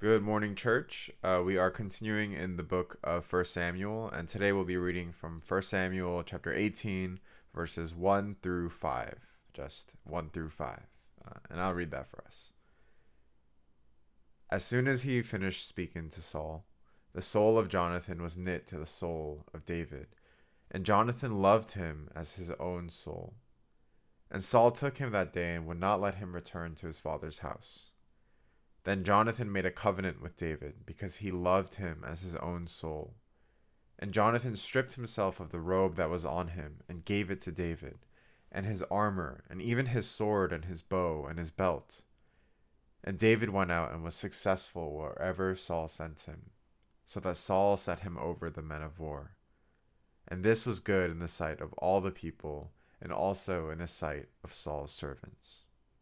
Good morning, church. We are continuing in the book of First Samuel, and today we'll be reading from First Samuel chapter 18, verses 1 through 5. Just 1 through 5. And I'll read that for us. As soon as he finished speaking to Saul, the soul of Jonathan was knit to the soul of David, and Jonathan loved him as his own soul. And Saul took him that day and would not let him return to his father's house. Then Jonathan made a covenant with David because he loved him as his own soul. And Jonathan stripped himself of the robe that was on him and gave it to David, and his armor, and even his sword and his bow and his belt. And David went out and was successful wherever Saul sent him, so that Saul set him over the men of war. And this was good in the sight of all the people, and also in the sight of Saul's servants.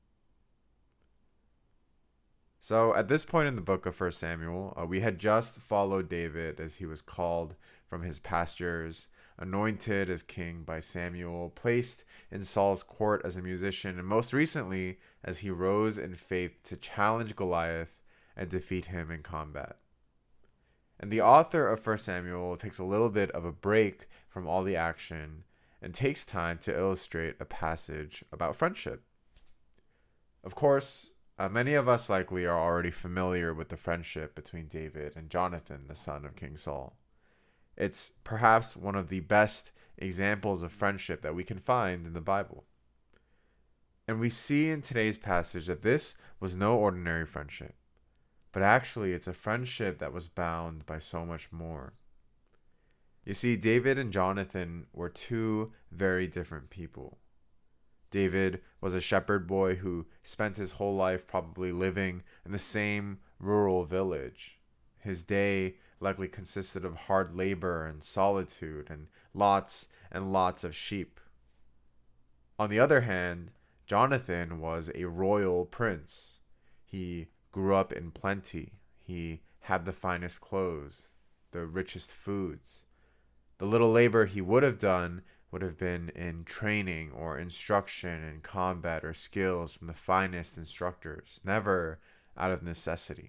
So at this point in the book of 1 Samuel, we had just followed David as he was called from his pastures, anointed as king by Samuel, placed in Saul's court as a musician, and most recently as he rose in faith to challenge Goliath and defeat him in combat. And the author of 1 Samuel takes a little bit of a break from all the action and takes time to illustrate a passage about friendship. Of course, many of us likely are already familiar with the friendship between David and Jonathan, the son of King Saul. It's perhaps one of the best examples of friendship that we can find in the Bible. And we see in today's passage that this was no ordinary friendship, but actually it's a friendship that was bound by so much more. You see, David and Jonathan were two very different people. David was a shepherd boy who spent his whole life probably living in the same rural village. His day likely consisted of hard labor and solitude and lots of sheep. On the other hand, Jonathan was a royal prince. He grew up in plenty. He had the finest clothes, the richest foods. The little labor he would have done would have been in training or instruction in combat or skills from the finest instructors, never out of necessity.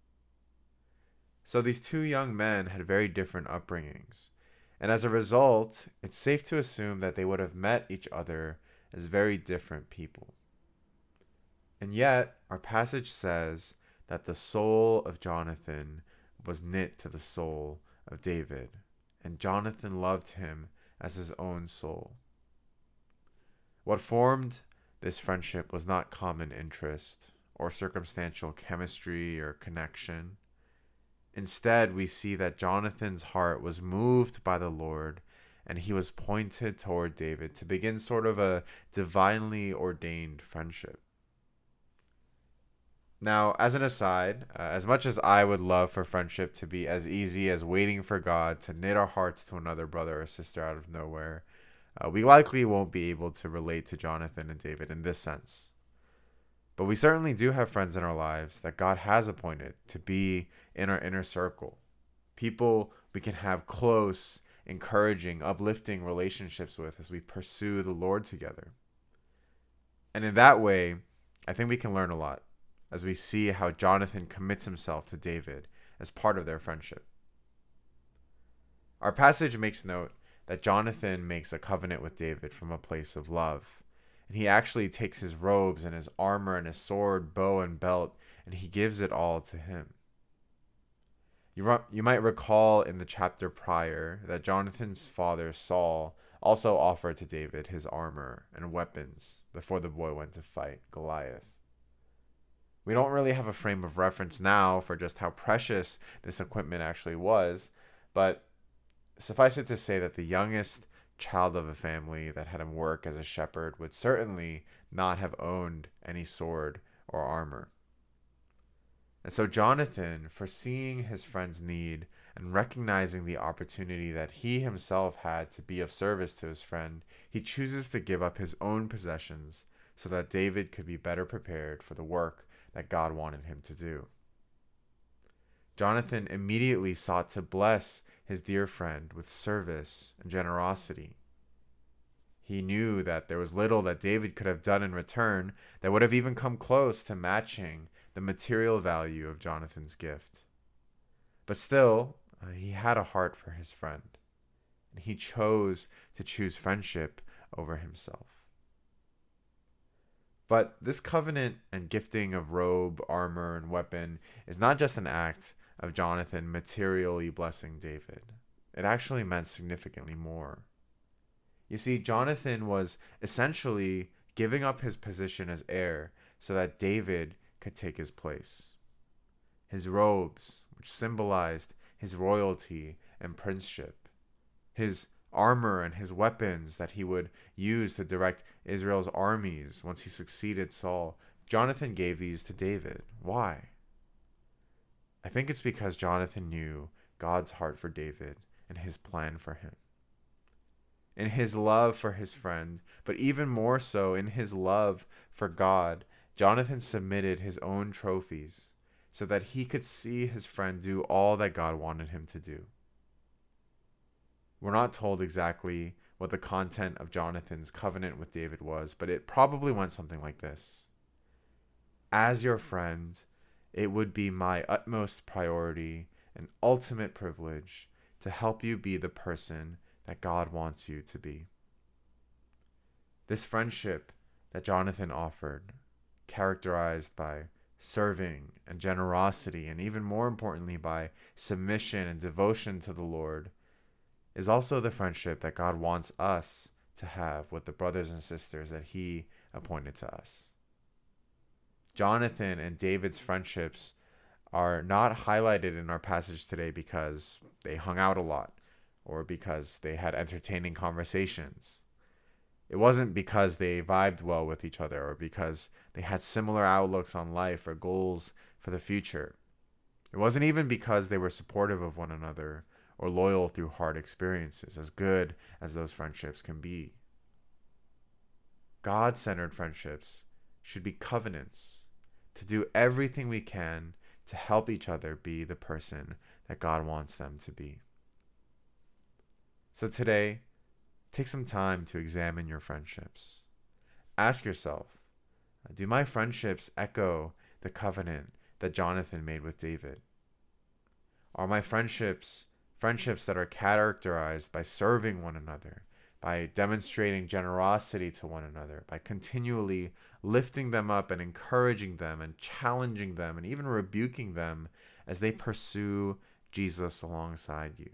So these two young men had very different upbringings, and as a result, it's safe to assume that they would have met each other as very different people. And yet, our passage says that the soul of Jonathan was knit to the soul of David, and Jonathan loved him as his own soul. What formed this friendship was not common interest or circumstantial chemistry or connection. Instead, we see that Jonathan's heart was moved by the Lord, and he was pointed toward David to begin sort of a divinely ordained friendship. Now, as an aside, as much as I would love for friendship to be as easy as waiting for God to knit our hearts to another brother or sister out of nowhere, we likely won't be able to relate to Jonathan and David in this sense. But we certainly do have friends in our lives that God has appointed to be in our inner circle. People we can have close, encouraging, uplifting relationships with as we pursue the Lord together. And in that way, I think we can learn a lot as we see how Jonathan commits himself to David as part of their friendship. Our passage makes note that Jonathan makes a covenant with David from a place of love, and he actually takes his robes and his armor and his sword, bow, and belt, and he gives it all to him. You might recall in the chapter prior that Jonathan's father, Saul, also offered to David his armor and weapons before the boy went to fight Goliath. We don't really have a frame of reference now for just how precious this equipment actually was, but suffice it to say that the youngest child of a family that had him work as a shepherd would certainly not have owned any sword or armor. And so Jonathan, foreseeing his friend's need and recognizing the opportunity that he himself had to be of service to his friend, he chooses to give up his own possessions so that David could be better prepared for the work that God wanted him to do. Jonathan immediately sought to bless his dear friend with service and generosity. He knew that there was little that David could have done in return that would have even come close to matching the material value of Jonathan's gift. But still, he had a heart for his friend, and he chose to choose friendship over himself. But this covenant and gifting of robe, armor, and weapon is not just an act of Jonathan materially blessing David. It actually meant significantly more. You see, Jonathan was essentially giving up his position as heir so that David could take his place. His robes, which symbolized his royalty and princeship, his armor and his weapons that he would use to direct Israel's armies once he succeeded Saul, Jonathan gave these to David. Why? I think it's because Jonathan knew God's heart for David and his plan for him. In his love for his friend, but even more so in his love for God, Jonathan submitted his own trophies so that he could see his friend do all that God wanted him to do. We're not told exactly what the content of Jonathan's covenant with David was, but it probably went something like this. As your friend, it would be my utmost priority and ultimate privilege to help you be the person that God wants you to be. This friendship that Jonathan offered, characterized by serving and generosity, and even more importantly by submission and devotion to the Lord, is also the friendship that God wants us to have with the brothers and sisters that he appointed to us. Jonathan and David's friendships are not highlighted in our passage today because they hung out a lot or because they had entertaining conversations. It wasn't because they vibed well with each other or because they had similar outlooks on life or goals for the future. It wasn't even because they were supportive of one another or loyal through hard experiences, as good as those friendships can be. God-centered friendships should be covenants to do everything we can to help each other be the person that God wants them to be. So today, take some time to examine your friendships. Ask yourself, do my friendships echo the covenant that Jonathan made with David? Are my friendships that are characterized by serving one another, by demonstrating generosity to one another, by continually lifting them up and encouraging them and challenging them and even rebuking them as they pursue Jesus alongside you?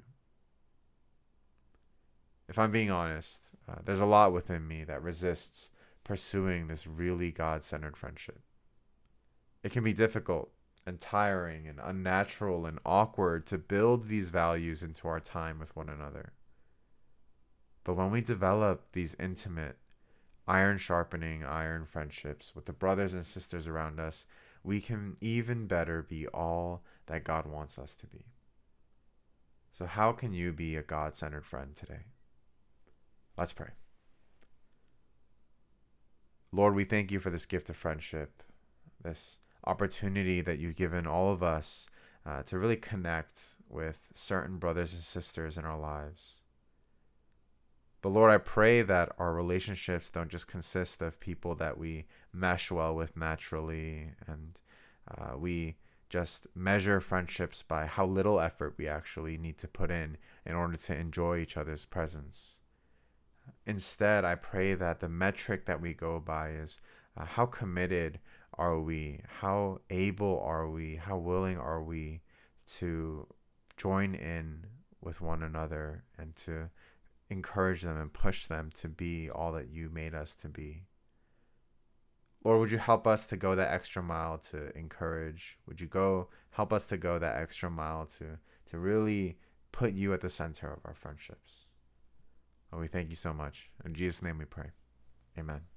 If I'm being honest, there's a lot within me that resists pursuing this really God-centered friendship. It can be difficult and tiring and unnatural and awkward to build these values into our time with one another. But when we develop these intimate, iron-sharpening iron friendships with the brothers and sisters around us, we can even better be all that God wants us to be. So how can you be a God-centered friend today? Let's pray. Lord, we thank you for this gift of friendship, this opportunity that you've given all of us to really connect with certain brothers and sisters in our lives. But Lord, I pray that our relationships don't just consist of people that we mesh well with naturally, and we just measure friendships by how little effort we actually need to put in order to enjoy each other's presence. Instead, I pray that the metric that we go by is how committed are we? How able are we? How willing are we to join in with one another and to encourage them and push them to be all that you made us to be? Lord, would you help us to go that extra mile to encourage? Would you help us to go that extra mile to really put you at the center of our friendships? Oh, we thank you so much. In Jesus' name we pray. Amen.